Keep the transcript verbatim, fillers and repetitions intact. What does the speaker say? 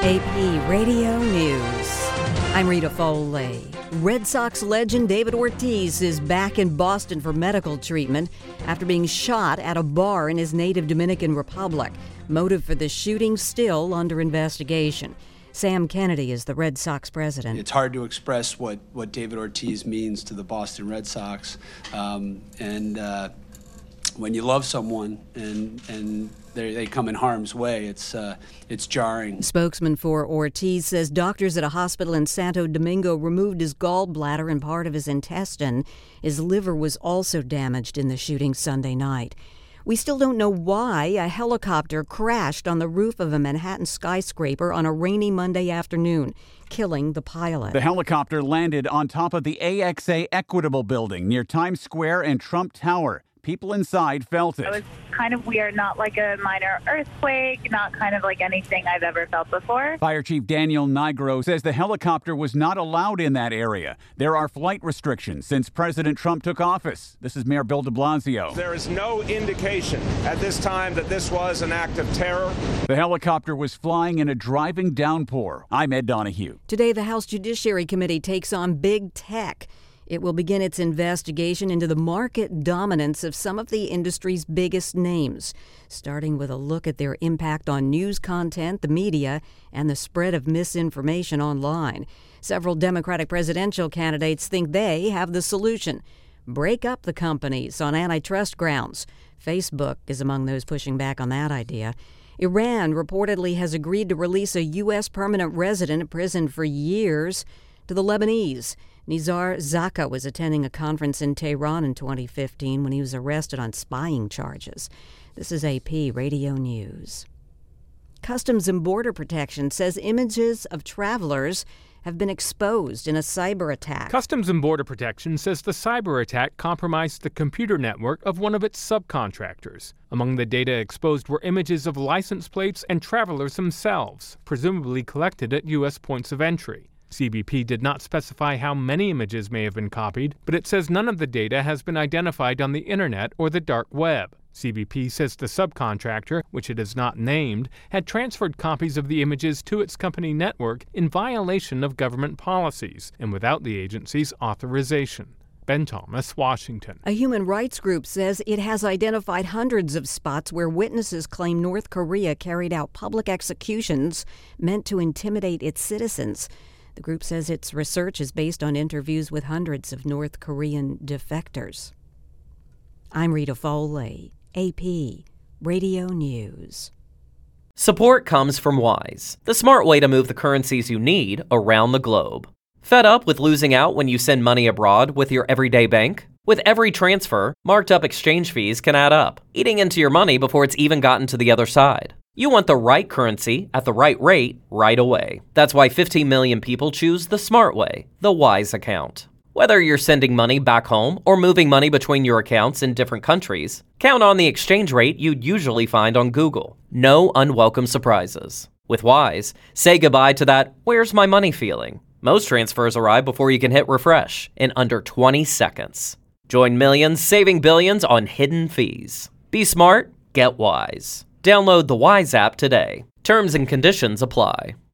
A P Radio News. I'm Rita Foley. Red Sox legend David Ortiz is back in Boston for medical treatment after being shot at a bar in his native Dominican Republic. Motive for the shooting still under investigation. Sam Kennedy is the Red Sox president. It's hard to express what, what David Ortiz means to the Boston Red Sox. Um, and uh, when you love someone and and they come in harm's way, it's uh, it's jarring. Spokesman for Ortiz says doctors at a hospital in Santo Domingo removed his gallbladder and part of his intestine. His liver was also damaged in the shooting Sunday night. We still don't know why a helicopter crashed on the roof of a Manhattan skyscraper on a rainy Monday afternoon, killing the pilot. The helicopter landed on top of the A X A Equitable building near Times Square and Trump Tower. People inside felt it. It was kind of weird, not like a minor earthquake, not kind of like anything I've ever felt before. Fire Chief Daniel Nigro says the helicopter was not allowed in that area. There are flight restrictions since President Trump took office. This is Mayor Bill de Blasio. There is no indication at this time that this was an act of terror. The helicopter was flying in a driving downpour. I'm Ed Donahue. Today, the House Judiciary Committee takes on big tech. It will begin its investigation into the market dominance of some of the industry's biggest names, starting with a look at their impact on news content, the media, and the spread of misinformation online. Several Democratic presidential candidates think they have the solution. Break up the companies on antitrust grounds. Facebook is among those pushing back on that idea. Iran reportedly has agreed to release a U S permanent resident imprisoned for years to the Lebanese. Nizar Zaka was attending a conference in Tehran in twenty fifteen when he was arrested on spying charges. This is A P Radio News. Customs and Border Protection says images of travelers have been exposed in a cyber attack. Customs and Border Protection says the cyber attack compromised the computer network of one of its subcontractors. Among the data exposed were images of license plates and travelers themselves, presumably collected at U S points of entry. C B P did not specify how many images may have been copied, but it says none of the data has been identified on the internet or the dark web. C B P says the subcontractor, which it has not named, had transferred copies of the images to its company network in violation of government policies and without the agency's authorization. Ben Thomas, Washington. A human rights group says it has identified hundreds of spots where witnesses claim North Korea carried out public executions meant to intimidate its citizens. The group says its research is based on interviews with hundreds of North Korean defectors. I'm Rita Foley, A P Radio News. Support comes from Wise, the smart way to move the currencies you need around the globe. Fed up with losing out when you send money abroad with your everyday bank? With every transfer, marked up exchange fees can add up, eating into your money before it's even gotten to the other side. You want the right currency at the right rate right away. That's why fifteen million people choose the smart way, the Wise account. Whether you're sending money back home or moving money between your accounts in different countries, count on the exchange rate you'd usually find on Google. No unwelcome surprises. With Wise, say goodbye to that "where's my money" feeling. Most transfers arrive before you can hit refresh in under twenty seconds. Join millions saving billions on hidden fees. Be smart, get Wise. Download the Wise app today. Terms and conditions apply.